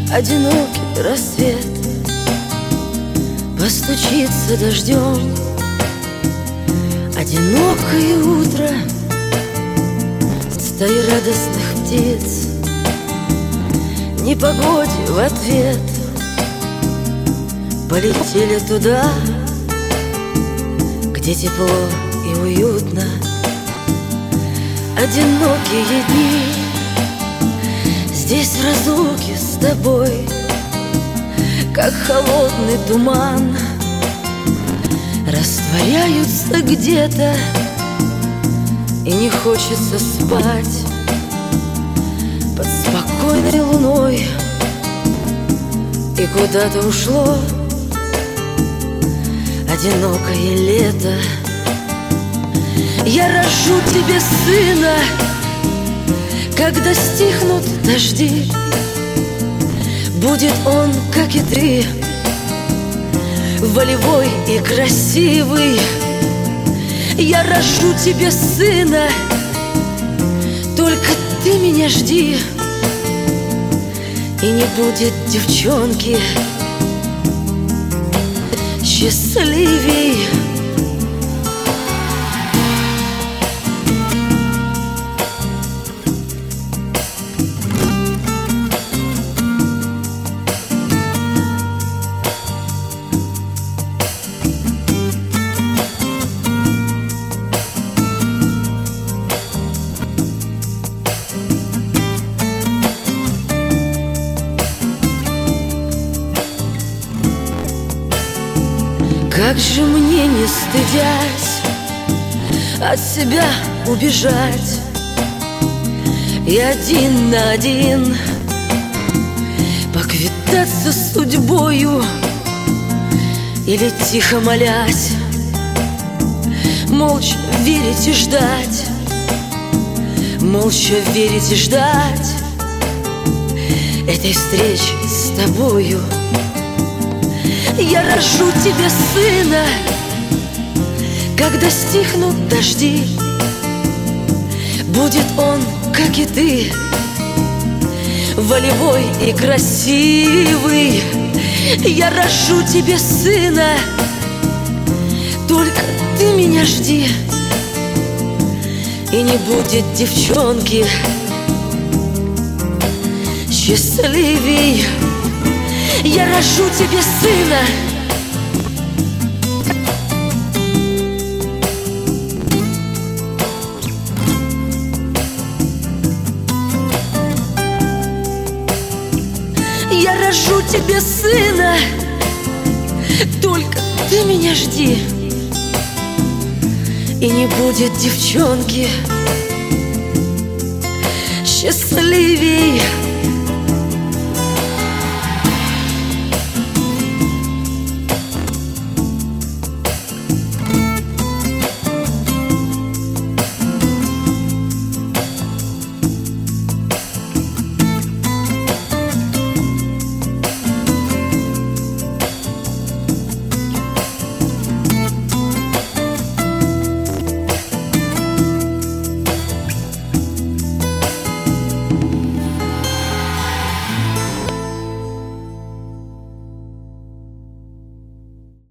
одинокий рассвет постучится дождем. Одинокое утро стаи радостных птиц непогоде в ответ полетели туда, где тепло и уютно. Одинокие дни здесь в разлуке с тобой, как холодный туман, растворяются где-то, и не хочется спать под спокойной луной. И куда-то ушло одинокое лето. Я рожу тебе сына, когда стихнут дожди. Будет он, как и ты, волевой и красивый. Я рожу тебе сына, только ты меня жди. И не будет девчонки счастливей. Как же мне, не стыдясь, от себя убежать и один на один поквитаться с судьбою, или тихо молясь, молча верить и ждать, молча верить и ждать этой встречи с тобою. Я рожу тебе сына, когда стихнут дожди. Будет он, как и ты, волевой и красивый. Я рожу тебе сына, только ты меня жди. И не будет девчонки счастливей. Я рожу тебе сына. Я рожу тебе сына, только ты меня жди. И не будет девчонки счастливей.